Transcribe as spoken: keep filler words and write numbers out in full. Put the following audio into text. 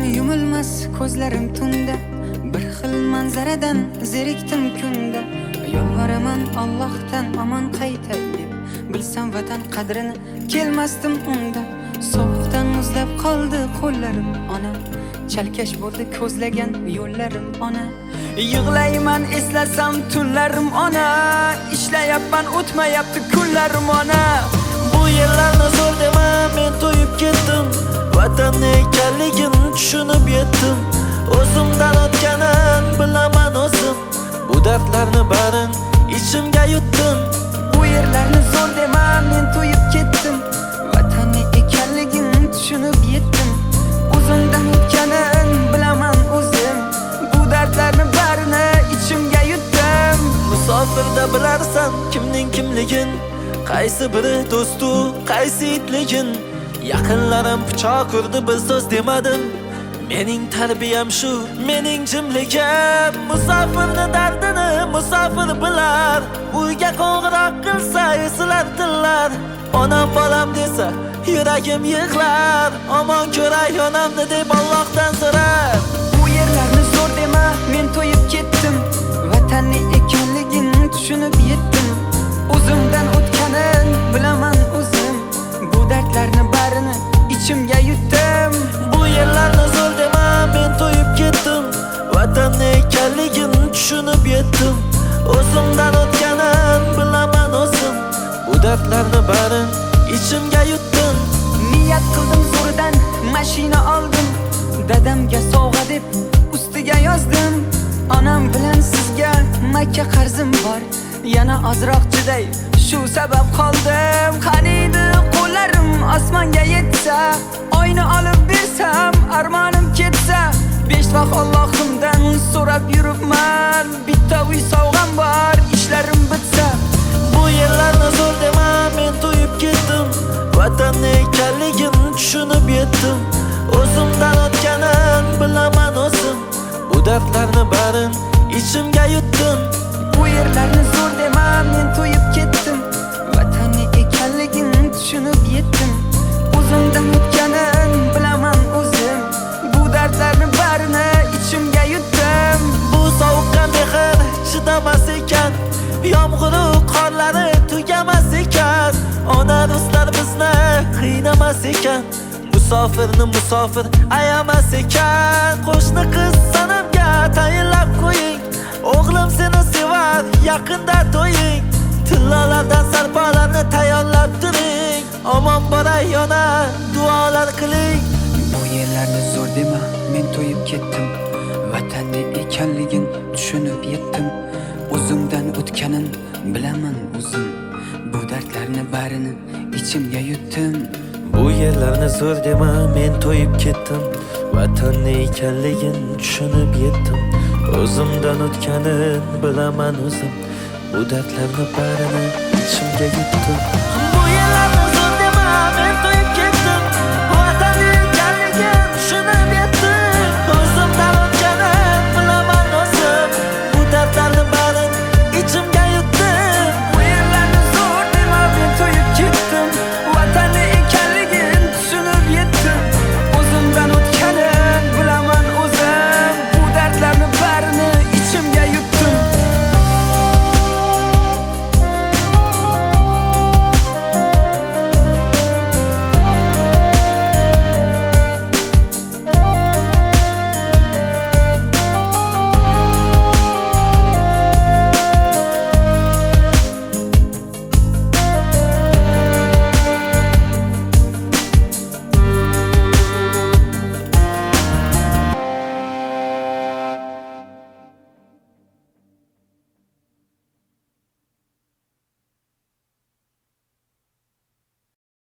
yumilmas ko'zlarim tunda, bir xil manzaradan zerikdim kunda. Yolvaraman Allohdan aman qaytay deb, bilsam vatan qadrini kelmasdim unda. Sovuqdan muzlab qoldi qo'llarim ona, chalkash bo'ldi ko'zlagan yo'llarim ona. Yig'layman eslasam tunlarim ona, ishlayapman o'tmayapti kunlarim ona. Bu yerlarni zo'r dema, men to'yib ketdim. Vatanni ekanligini tushunib yetdim. O'zimdan o'tganin bilaman o'zim. Bu dardlarni barin ichimga yutdim. Bu yerlarni zo'r dema, men to'yib ketdim. Vatanni ekanligini tushunib yetdim. O'zimdan o'tganin bilaman o'zim. Bu dardlarni barini ichimga yutdim. Musofirda bilarsan kimning kimligin, qaysi biri do'stu, qaysi itligin. Yaqinlarim pichoq urdi, bir so'z demadim. Mening tarbiyam shu, mening jimligim. Musofirni dardini musofir bilar, uyga qo'ng'iroq qilsa esilar tillar. Onam bolam desa yuragim yig'lar, omon ko'ray onamni deb Allohdan so'rar. Bu yerlarni zo'r dema, men to'yib ketdim. Vatanni ekanligini tushunib yetdim. O'zimdan o'tganin bilaman o'zim. Bu dardlarni barini ichimga yutdim. Bu yerlarni zo'r dema, men to'yib ketdim. Vatanni ekanligini tushunib yetdim. O'zimdan o'tganin bilaman o'zim. Bu dardlarni barin ichimga yutdim. Niyat qildim zo'ridan mashina oldim. Dadamga sovg'a deb ustiga yozdim. Onam bilan sizga Makka qarzim bor. Yana ozroq chiday, shu sabab qoldim. Qaniydi qo'llarim osmonga yetsa, oyni olib bersam armonim ketsa. Besh vaqt Allohimdan so'rab yuribman. Bitta uy sovg'am bor, ishlarim bitsa. Bu yerlarni zo'r dema, men to'yib ketdim. Vatanni ekanligini tushunib yetdim. O'zimdan o'tganin bilaman o'zim. Bu dardlarni barin ichimga yutdim. Bu yerlarni zo'r dema, men to'yib ketdim. Vatanni ekanligini tushunib yetdim. O'zimdan o'tganin bilaman o'zim. Bu dardlarni barini ichimga yutdim. Bu sovuqqa mehr chidamas ekan, yomg'ir qorlari tugamas ekan. Ona do'stlar bizni qiynamas ekan, musofirni musofir ayamas ekan. Qo'shni qiz sanamga tayinlab qo'ying, o'g'lim seni sevar, yaqinda to'ying. Tillalardan sarpolarni tayyorlab turing, omon boray ona duolar qiling. Bu yerlarni zo'r dema, men to'yib ketdim. Vatanni ekanligin tushunib yetdim. O'zimdan o'tganin bilaman o'zim. Bu dardlarni barini ichimga yutdim. Bu yerlarni zo'r dema, men to'yib ketdim. Vatanni ekanligin tushunib yetdim. O'zimdan o'tganin bilaman o'zim. Bu dardlarni barini ichimga yutdim. Bu yerlar